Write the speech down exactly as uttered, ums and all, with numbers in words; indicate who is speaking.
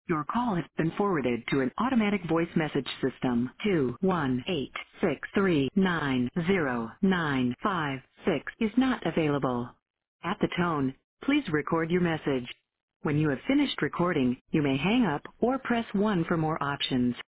Speaker 1: Your call has been forwarded to an automatic voice message system. Two one eight six three nine zero nine five six is not available. At the tone, please record your message. When you have finished recording, you may hang up or press one for more options.